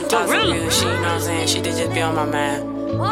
talk some real shit, you know what I'm saying? Shit that just be on my mind.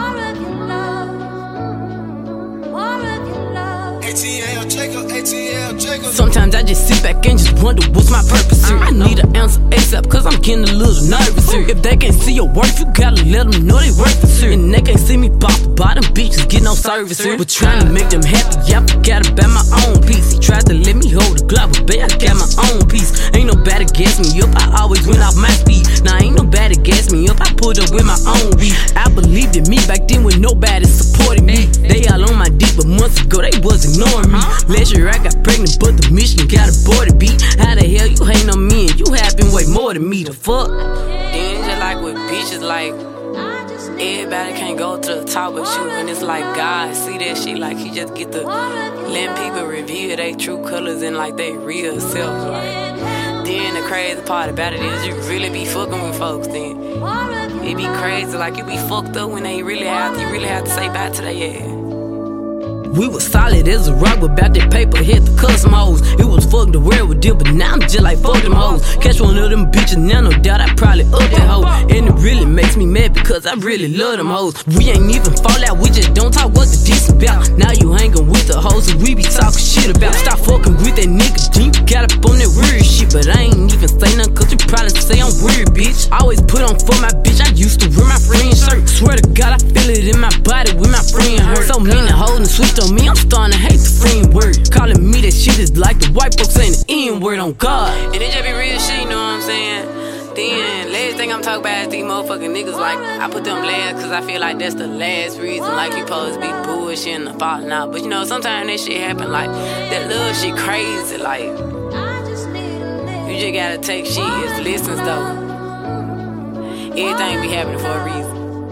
Sometimes I just sit back and just wonder what's my purpose here. I need an answer ASAP cause I'm getting a little nervous here. If they can't see your worth, you gotta let them know they worth it here. And they can't see me pop the bottom bitches get no service here. But trying to make them happy, I forgot about my own peace. He tried to let me hold the Glock, but babe, I got my own piece. Ain't nobody gas me up, I always went off my speed. Now ain't nobody gas me up, I pulled up with my own beat. I believed in me back then when nobody supported me. They all on my dick, but months ago they was ignoring me. Last year I got pregnant, but the mission got aborted, beat. How the hell you hating on me and you happen way more than me, the fuck? Then just like with bitches, like everybody can't go to the top with you. And it's like God see that shit, like he just get to let people reveal their true colors and like they real self. Like then the crazy part about it is you really be fucking with folks then. It be crazy, like you be fucked up when they really have to say bye to their ass. We was solid as a rock, but about that paper hit the custom hoes. It was fuck the world with deal, but now I'm just like fuck them hoes. Catch one of them bitches, now no doubt I probably up that hoe. And it really makes me mad because I really love them hoes. We ain't even fall out, we just don't talk what the diss about. Now you hanging with the hoes and we be talking shit about. Stop fucking with that nigga, then you got up on that weird shit. But I ain't even say nothing cause you probably say I'm weird, bitch. Always put on for my bitch, I used to wear my friend's shirt. Swear to God I feel it in my body when my friend hurt. So many hoes and switched on me, I'm starting to hate the friend word. Calling me that shit is like the white folks saying the N-word on God. And it just be real shit, you know what I'm saying? Then, last thing I'm talking about is these motherfucking niggas. Like, I put them last cause I feel like that's the last reason. Like, you supposed to be bullshitting and falling out. But you know, sometimes that shit happen. Like, that little shit crazy. Like, you just gotta take shit as lessons though. Everything be happening for a reason.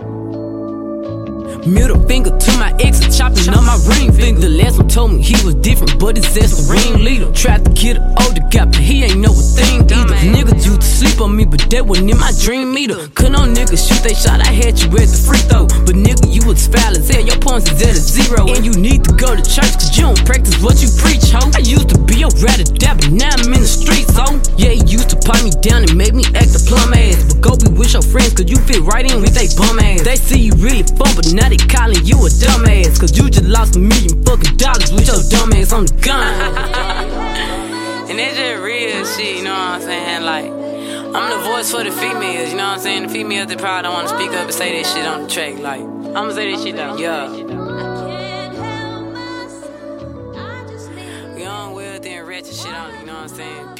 Middle finger to my ex, chopping up my ring finger. The last one told me he was different, but his ass the ring leader. Tried to kill the older guy, but he ain't know a thing either. Niggas used to sleep on me, but that wasn't in my dream either. Could no niggas shoot they shot, I had you at the free throw. But nigga, you was foul as hell, your points is at a zero. And you need to go to church, cause you don't practice what you preach, ho. I used to be a rat or dab, but now I'm in the streets, ho. Yeah, he used to pipe me down and make me act a plum ass. But go be with your friends, cause you fit right in with they bum ass. They see you really fun, but now they calling you a dumbass, cause you just lost $1 million fucking dollars with your dumb ass on the gun. And that's just real shit, you know what I'm saying? Like, I'm the voice for the females, you know what I'm saying? The females that probably don't want to speak up and say that shit on the track. Like, I'ma say that shit though. Yeah. We on Will then ratchet shit on it, you know what I'm saying?